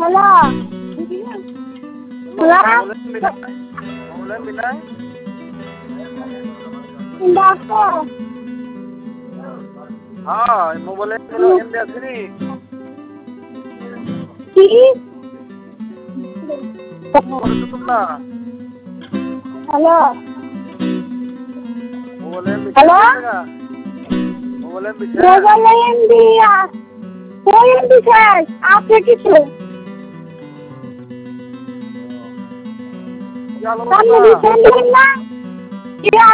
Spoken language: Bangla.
হ্যালো হ্যালো ডাক্তার हाँ मोबाइल में কি ना হ্যালো मोबाइल में हेलो? मोबाइल में মোবাইলে এমবি কোন এমবি স্যার আপনি কিছু क्या আপনি দিচ্ছেন না